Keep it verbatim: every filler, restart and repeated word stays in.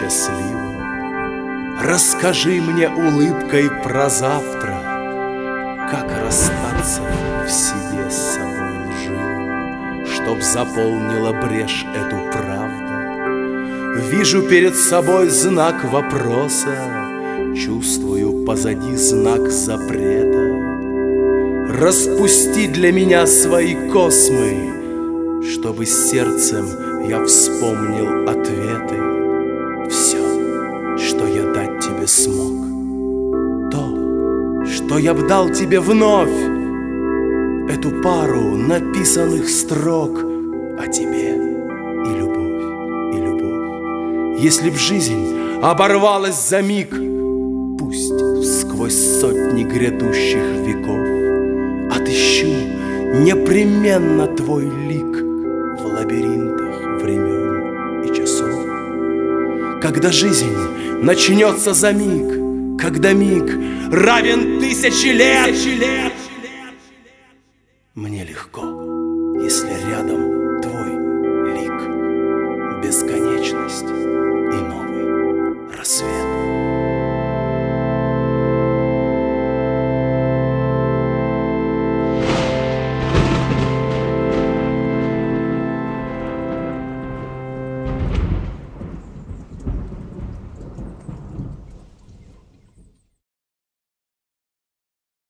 счастливым. Расскажи мне улыбкой про завтра, как расстаться в себе с собой лживым, чтоб заполнила брешь эту правду. Вижу перед собой знак вопроса, чувствую позади знак запрета. Распусти для меня свои космы, чтобы сердцем я вспомнил ответы. Все, что я дать тебе смог, то, что я б дал тебе вновь, эту пару написанных строк о тебе и любовь, и любовь. Если б жизнь оборвалась за миг, пусть сквозь сотни грядущих веков отыщу непременно твой лик в лабиринтах времен и часов. Когда жизнь начнется за миг, когда миг равен тысячи лет, мне легко, если рядом